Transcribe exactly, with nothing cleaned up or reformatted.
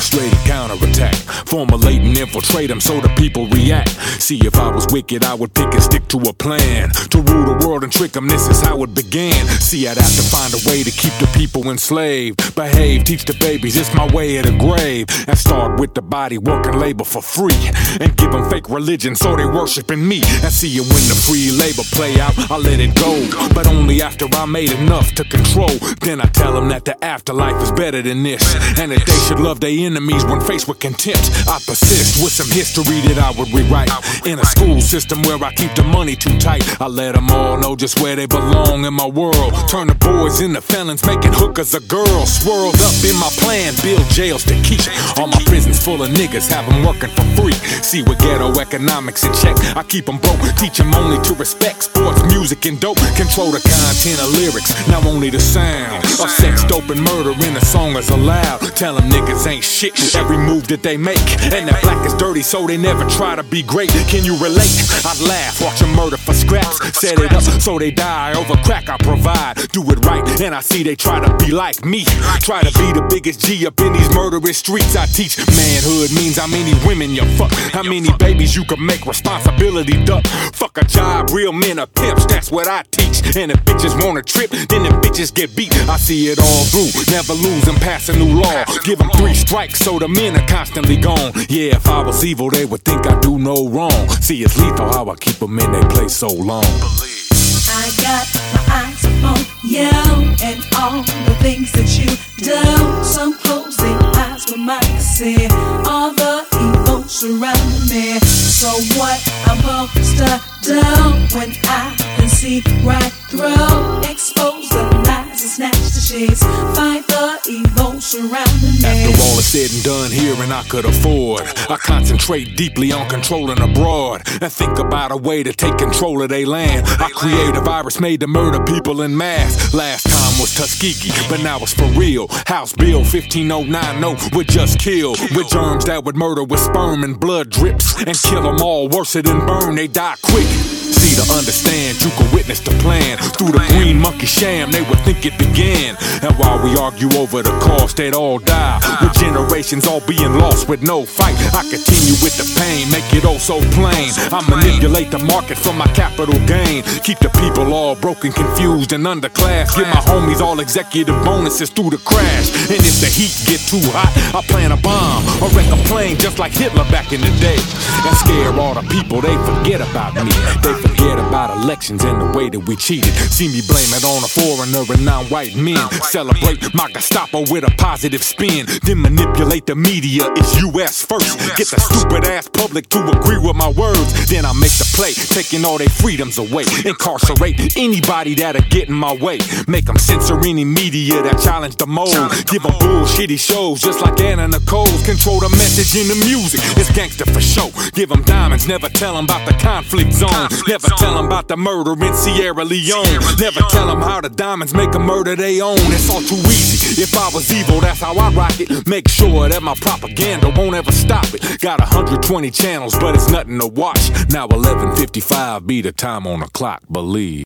orchestrate a counterattack, formulate and infiltrate them so the people react. See, if I was wicked, I would pick and stick to a plan to rule the world and trick them. This is how it began. See, I'd have to find a way to keep the people enslaved. Behave, teach the babies, it's my way of the grave. And start with the body, working labor for free, and give them fake religion so they worshiping me. And see, you when the free labor play out, I let it go, but only after I made enough to control. Then I tell them that the afterlife is better than this, and that they should love their enemies when faced with contempt. I persist with some history that I would rewrite. In a school system where I keep the money too tight, I let them all know just where they belong in my world. Turn the boys into felons, making hookers a girl. Swirled up in my plan, build jails to keep all my prisons full of niggas, have them working for free. See, with ghetto economics in check, I keep them broke, teach them only to respect sports, music, and dope. Control the content of lyrics, now only the sound of sex, dope, and murder in a song is allowed. Tell them niggas ain't shit, every move that they make, and that black is dirty so they never try to be great. Can you relate? I'd laugh, watch them murder for scraps, set it up so they die over crack I provide. Do it right, and I see they try to be like me, try to be the biggest G up in these murderous streets. I teach manhood means how many women you fuck, how many babies you can make, responsibility duck. Fuck a job, real men are pimps, that's what I teach. And if bitches wanna trip, then them bitches get beat. I see it all through, never lose and pass a new law. Give them three strikes so the men are constantly gone. Yeah, if I was evil, they would think I do no wrong. See, it's lethal how I keep them in their place so long. I got my eyes on you and all the things that you do. Some closing eyes will might see all the evil surrounding me. So what I'm supposed to do when I can see right through? Expose the lies and snatch the sheets, fight the evil surrounding me. After all is said and done here and I could afford, I concentrate deeply on controlling abroad and think about a way to take control of their land. I create a virus made to murder people in mass. Last time was Tuskegee, but now it's for real. House Bill fifteen oh nine, no, we just killed with germs that would murder with sperm and blood drips and kill them all worse than burn. They die quick. See, to understand, you can witness the plan. Through the green monkey sham, they would think it began. And while we argue over the cost, they'd all die, with generations all being lost with no fight. I continue with the pain, make it oh so plain. I manipulate the market for my capital gain. Keep the people all broken, confused, and underclass. Give my homies all executive bonuses through the crash. And if the heat get too hot, I plant a bomb or wreck a plane just like Hitler back in the day. And scare all the people, they forget about me. They forget about elections and the way that we cheated. See me blame it on a foreigner and non-white men. Celebrate my Gestapo with a positive spin, then manipulate the media. It's U S first. Get the stupid ass public to agree with my words. Then I make the play, taking all their freedoms away. Incarcerate anybody that'll get in my way. Make them censor any media that challenge the mold. Give them bullshitty shows just like Anna Nicole's. Control the message in the music, it's gangster for show. Give them diamonds, never tell them about the conflict zone. Never tell them about the murder in Sierra Leone. Never tell them how the diamonds make a murder they own. It's all too easy. If I was evil, that's how I rock it. Make sure that my propaganda won't ever stop it. Got one hundred twenty channels, but it's nothing to watch. Now eleven fifty-five be the time on the clock, believe.